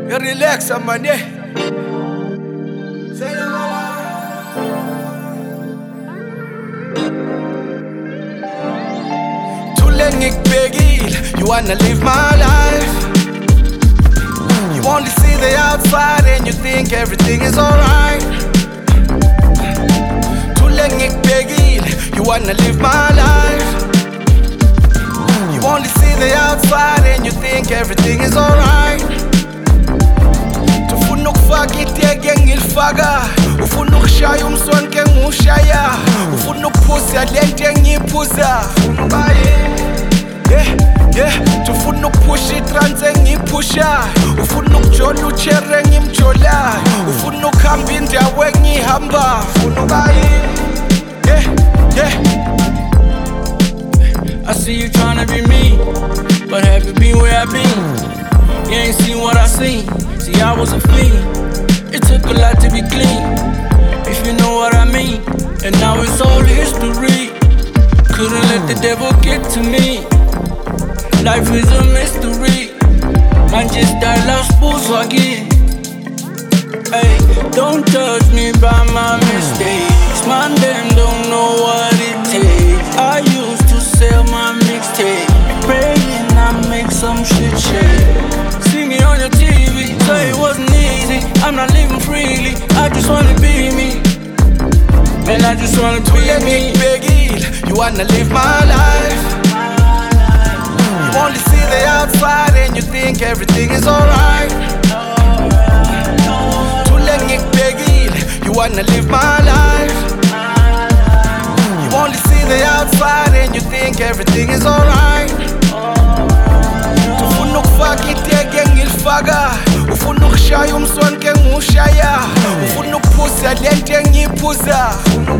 Relax, man, yeah. Too late, you wanna live my life. You only see the outside and you think everything is alright. Too late, you wanna live my life. You only see the outside and you think everything is alright. Tufuna ukufaka iteke ngilifaka, ufuna ukushaya umsonke ngushaya, ufuna ukuphuza lento engiyiphuza. Tufuna ukuphusha itrans engiyiphushayo, ufuna ukujola uchere engimjolayo, ufuna ukuhamba indawo engiyihamba. I see you tryna be me, but have you been where I've been? You ain't seen what I seen. See, I was a fiend. It took a lot to be clean, if you know what I mean. And now it's all history. Couldn't let the devil get to me. Life is a mystery. Man just died last again. Hey, don't judge me by my mistakes. Man, them don't know what it takes. I used to sell my mixtape, praying I make some shit shake. See me on your TV, say it wasn't easy. I'm not living freely, I just wanna be me. Man, I just wanna be me. You wanna live my life. You only see the outside and you think everything is alright. Too late, you wanna live my life. You only see the outside and you think everything is alright. Tufuna ukufaka iteke ngilifaka, ufuna ukushaya umsonke ngushaya, ufuna ukuphuza lento engiyiphuza.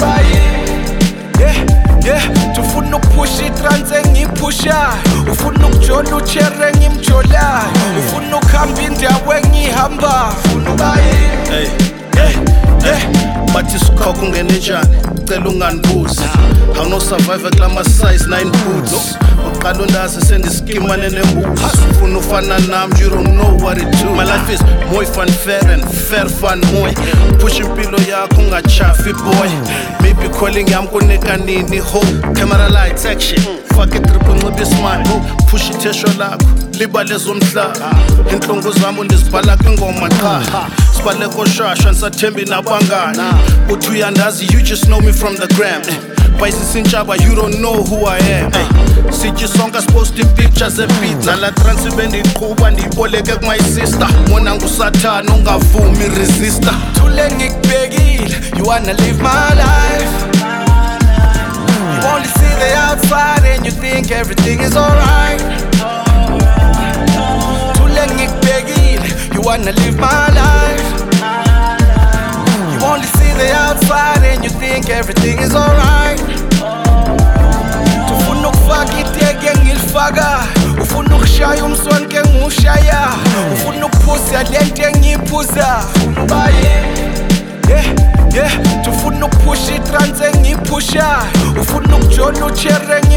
Tufuna ukuphusha itrans engiyiphushayo, ufuna ukujola uchere engimjolayo, ufuna ukuhamba indawo engiyihamba. Bathi sukha kungene njani, cela unganibuzi. Awuno-survive kulama size 9 boots. Uqala undazi sendiskimane nembuzi. Ufuna ufana nami, you don't know what it do. My life is mooi van fair and fair van mooi. Push impilo yakho ungachafi boy. Maybe calling yami kunika nini ho. Camera lights action, fuck it triple ncibe smile. Push ithesho lakho, libale zomhlaba. Inhlungu zami ndizibhala kwingoma cha. Sibale koshasha ngisathembi nabangani. Uthi uyandazi, you just know me from the gram. Bayisintshaba, you don't know who I am. Sithi sonke sipost pictures epizza. La transibe ndiqhuba ndiyiboleke my sister. Mona ngusathana ungavumi resistor. Too late, you wanna live my life. You only see the outside and you think everything is alright. Too late, you wanna live my life. You only see the outside and you think everything is alright. Tufuna ukufaka iteke ngilifaka, ufuna ukushaya umsonke ngushaya, ufuna ukuphuza lento engiyiphuza. Tufuna ukuphusha itrans engiyiphushayo, ufuna ukujola uchere